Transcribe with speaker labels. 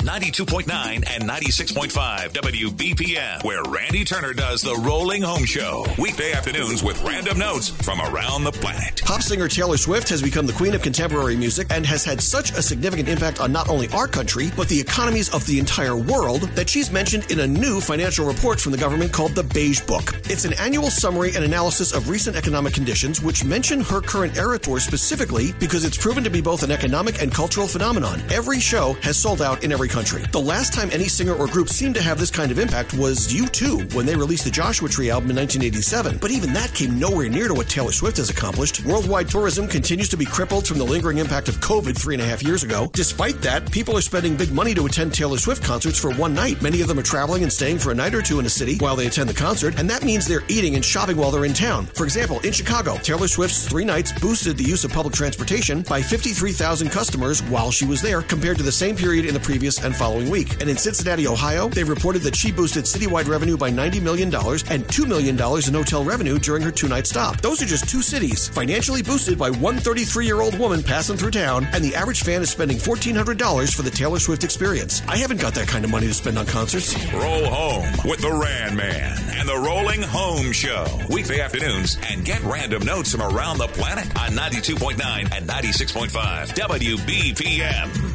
Speaker 1: 92.9 and 96.5 WBPM, where Randy Turner does the Rolling Home Show. Weekday afternoons with random notes from around the planet.
Speaker 2: Pop singer Taylor Swift has become the queen of contemporary music and has had such a significant impact on not only our country, but the economies of the entire world that she's mentioned in a new financial report from the government called the Beige Book. It's an annual summary and analysis of recent economic conditions, which mention her current era tour specifically because it's proven to be both an economic and cultural phenomenon. Every show has sold out in every country. The last time any singer or group seemed to have this kind of impact was U2 when they released the Joshua Tree album in 1987. But even that came nowhere near to what Taylor Swift has accomplished. Worldwide tourism continues to be crippled from the lingering impact of COVID 3.5 years ago. Despite that, people are spending big money to attend Taylor Swift concerts for one night. Many of them are traveling and staying for a night or two in a city while they attend the concert, and that means they're eating and shopping while they're in town. For example, in Chicago, Taylor Swift's 3 nights boosted the use of public transportation by 53,000 customers while she was there compared to the same period in the previous and following week. And in Cincinnati, Ohio, they reported that she boosted citywide revenue by $90 million and $2 million in hotel revenue during her 2-night stop. Those are just 2 cities financially boosted by one 33-year-old woman passing through town, and the average fan is spending $1,400 for the Taylor Swift experience. I haven't got that kind of money to spend on concerts.
Speaker 1: Roll home with the Ran Man and the Rolling Home Show. Weekday afternoons, and get random notes from around the planet on 92.9 and 96.5 WBPM.